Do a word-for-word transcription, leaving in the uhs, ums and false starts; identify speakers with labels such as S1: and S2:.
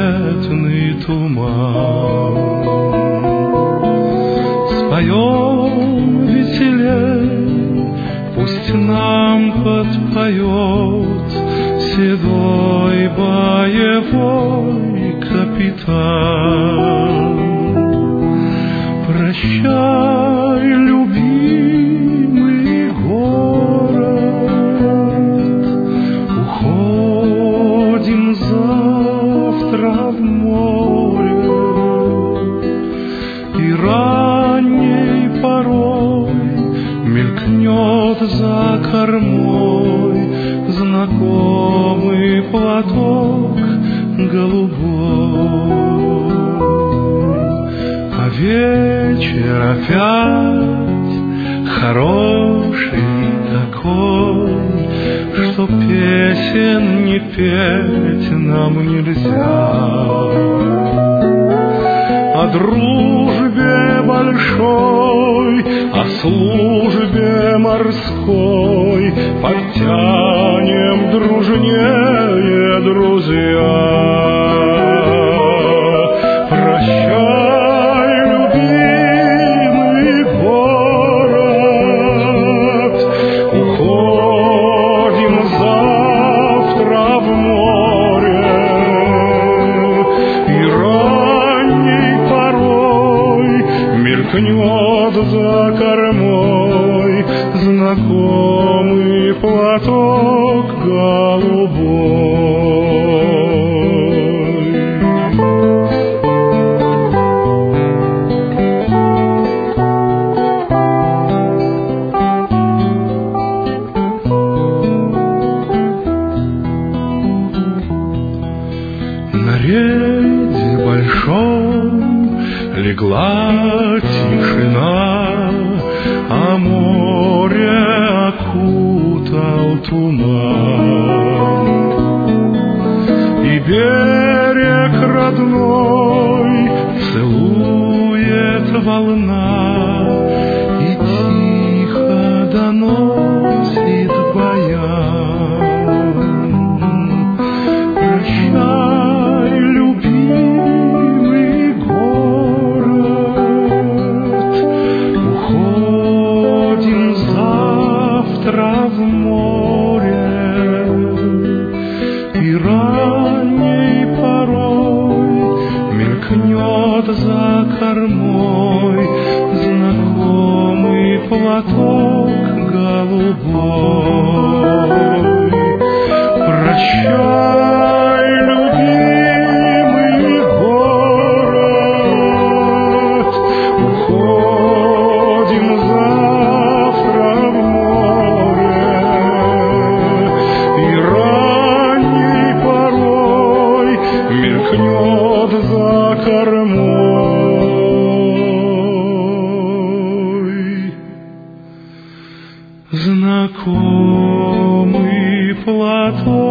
S1: рассветный туман. Споем веселей, пусть нам подпоет седой боевой капитан. Прощай, любимый город, уходим завтра в море, и ранней порой мелькнет за кормой знакомый платок голубой. А вечер опять хороший такой, что песен не петь нам нельзя. О дружбе большой, о службе морской подтянем дружнее, друзья. Прощай, любимый город, уходим завтра в море, и ранней порой мелькнет за кормой знакомый платок голубой. На рейде большом легла тишина, а море окутал туман. И берег родной целует волна, и тихо доносит баян. Прощай, любимый город, уходим завтра в море, и ранней порой мелькнет за кормой знакомый платок голубой. Прощай, любимый город, уходим завтра в море, и ранней порой мелькнет за кормой знакомый платок